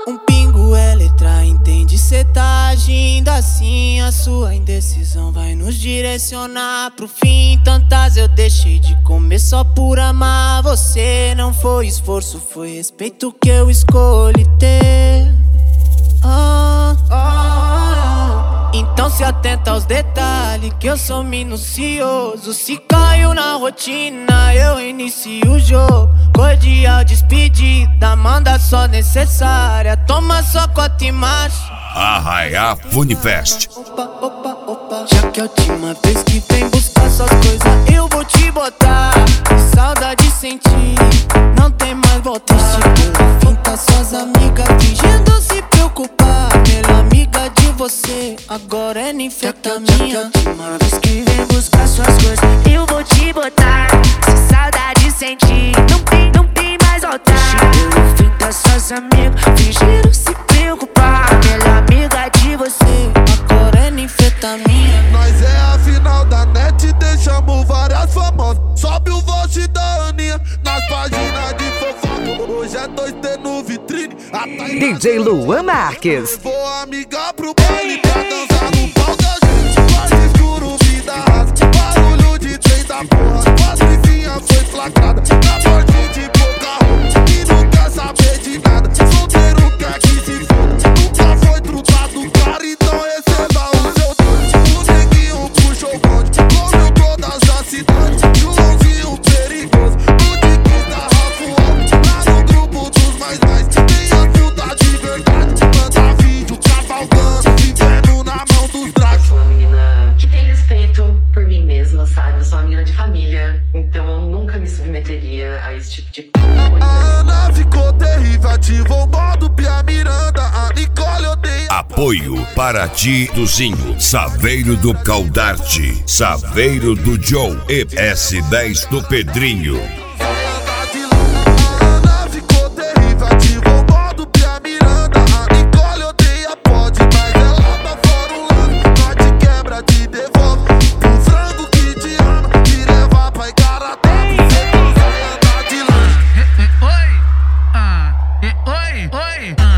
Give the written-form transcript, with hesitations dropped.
Um pingo é letra, entende? Cê tá agindo assim, a sua indecisão vai nos direcionar pro fim. Tantas eu deixei de comer só por amar você. Não foi esforço, foi respeito que eu escolhi ter. Então se atenta aos detalhes, que eu sou minucioso. Se caiu na rotina, eu inicio o jogo. Cordial despedida, manda só necessária. Toma só cota e marcha. Arraiá Funifest. Opa, já que é a última vez que vem buscar suas coisas, eu vou te botar. Que saudade sentir, não tem mais volta. Finta suas amigas fingindo se preocupar. Melhor amiga de você, agora é ninfetamina. Já que é a última vez que vem buscar suas coisas, eu vou te botar. Se saudade sentir, não tem mais volta. Finta suas amigas fingindo se preocupar. Melhor amiga de você, agora é ninfetamina. Nós é a final da net, deixamos várias famosas. Sobe o vote da Aninha nas páginas de fofoca. Hoje é 2T no vitrine. DJ Luan Marques. Levou a amiga pro baile pra dançar no pau da gente. Quase escuro, vida rasa, barulho de trem da porra. Patricinha foi flagrada na morte de pouca roupa. E não quer saber de nada, solteiro quer que se foda. Nunca foi trutado, cara, então receba o seu doce. O neguinho puxou o bonde, comeu todas as cidades. Joãozinho perigoso, o Dickie da Rafa Alto. Lá no grupo dos mais, tem a fruta de verdade. Manda vídeo cavalgando, vivendo na mão dos dragos. Eu sou uma menina que tem respeito por mim mesma, sabe? Eu sou uma menina de família, então eu nunca me submeteria a esse tipo de coisa. A Ana ficou terrível, ativou o modo Pia Miranda. A Nicole odeia. Apoio Paraty do Zinho, Saveiro do Caldarte, Saveiro do Joe e S10 do Pedrinho. A Ana ficou terrível, ativou o modo Pia Miranda. A Nicole odeia, pode, mas ela tá fora um lance. Nós te quebra, te devolve o frango que te ama, te leva pra Igaratá. Você vai andar de lanche. Oi, oi.